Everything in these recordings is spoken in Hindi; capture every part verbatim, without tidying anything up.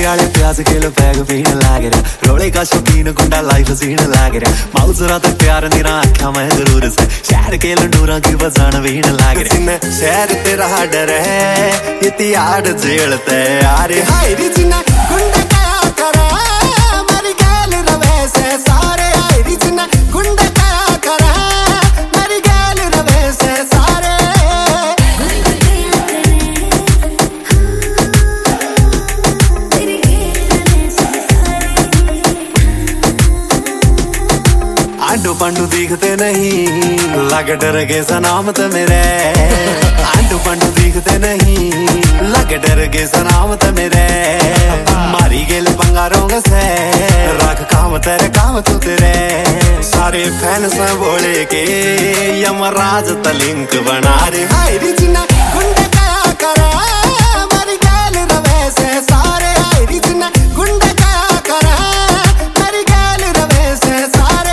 वाले प्याज किलो पैग पीन लाग रहा, रोले का शौकीन गुंडा लाइफ सीन लाग रहा, माउजरा तक प्यार निरा आख्या मैं जरूर से, शहर के लंडूरा की बजान वीन लाग रहा, शहर तेरा डर है इति आड़ जेलते यारे हाय री जिना गुंडा क्या करे मेरी गैल रवे से सारे हाय री जिना गुंडा क्या करे मेरी गैल रवे से सारे आंडू पंडू दिखते नहीं लग डर के सनामत मेरे, आंडू पंडू दिखते नहीं लग डर के सनामत मेरे, मारी गेल पंगारों से रख काम तेरे काम तू तेरे, सारे फैन से बोले के यमराज तलिंक बना रे हाय री जिना गुंडा क्या करे मेरी गैल रवे से सारे हाय री जिना गुंडा क्या करे मेरी गैल रवे से सारे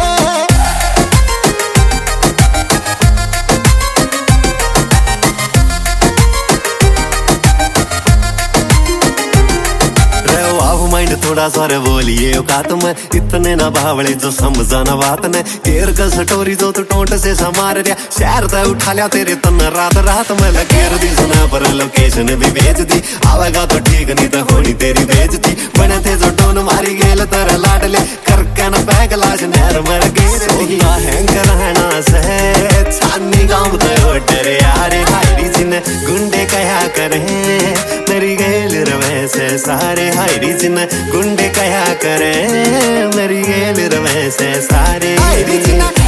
माइंड थोड़ा सारे बोलिए औकात में इतने ना बावले जो समझाना बात ने केर का सटोरी जो तू टोंट से समार रिया शहर तय उठा लिया तेरे तन रात रात में लकेर दी सुना पर लोकेशन भी भेज दी आवेगा तो ठीक नहीं तो होनी तेरी बेइज्जती बने थे जो टोन मारी गेल तेरे लाडले करके ना बैग लाश नहर मर गई सोना हैंग रहना से छानी गांव तो डरे यारे हाय री जिन गुंडे कया करे मेरी गेल रवे से सारे हाय री जिन गुंडे कया करे मेरी गेल रवे से सारे